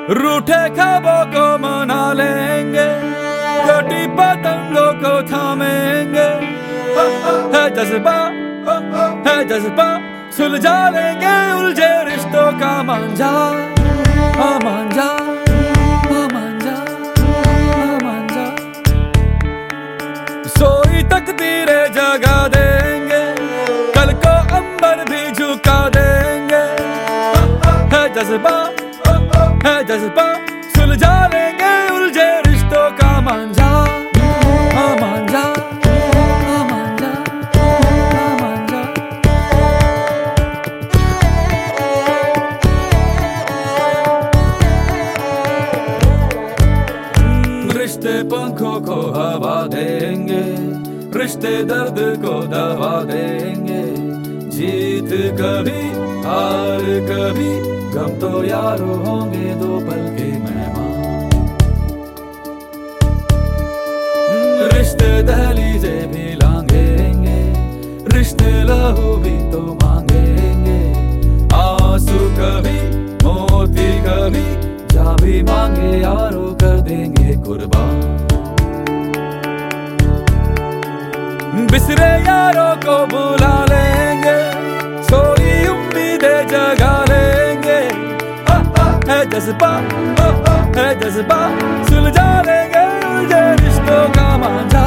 रूठे ख्वाबों को मना लेंगे, कटी पतंगों को थामेंगे। है जज्बा, है जज्बा, सुलझा लेंगे उलझे रिश्तों का मांझा। मांझा, मांझा, मांझा। सोई तकदीरें जगा देंगे, कल को अंबर भी झुका देंगे। है जज्बा, है जज्बा, सुलझा लेंगे उलझे रिश्तों का मांझा। मांझा, मांझा, मांझा। रिश्ते पंखों को हवा देंगे, रिश्ते दर्द को दवा देंगे। जीत कभी हार कभी, गम तो यारो होंगे दो पल के मेहमान। रिश्ते दहलीजे भी लांघेंगे, रिश्ते लहू भी तो मांगेंगे। आंसू कभी मोती कभी, जा भी मांगे यारो कर देंगे कुर्बान। बिसरे यारों को बुला लेंगे, सोई उम्मीदें जगा लेंगे। है जज्बा, है जज्बा, सुलझा लेंगे उलझे रिश्तों का मांझा।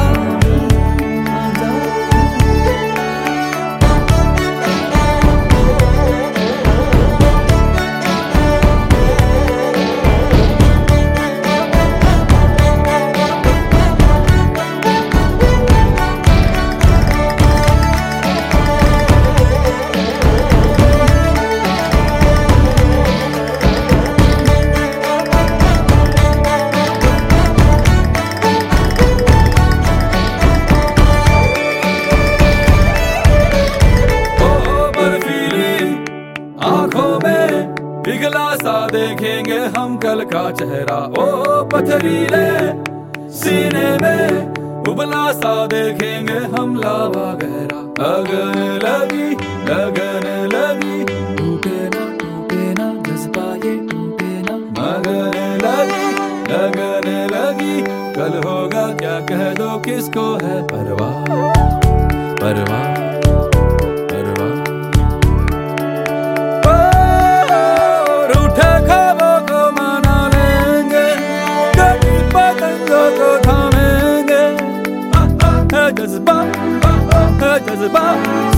आंखों में पिघला सा देखेंगे हम कल का चेहरा। ओ पथरीले सीने में उबला सा देखेंगे हम लावा गहरा। लगन लगी, लगन लगी, टूटे ना जज्बा ये टूटे ना। लगन लगी, लगन लगी, कल होगा क्या कह दो किसको है परवाह। परवाह, जज्बा, जज्बा,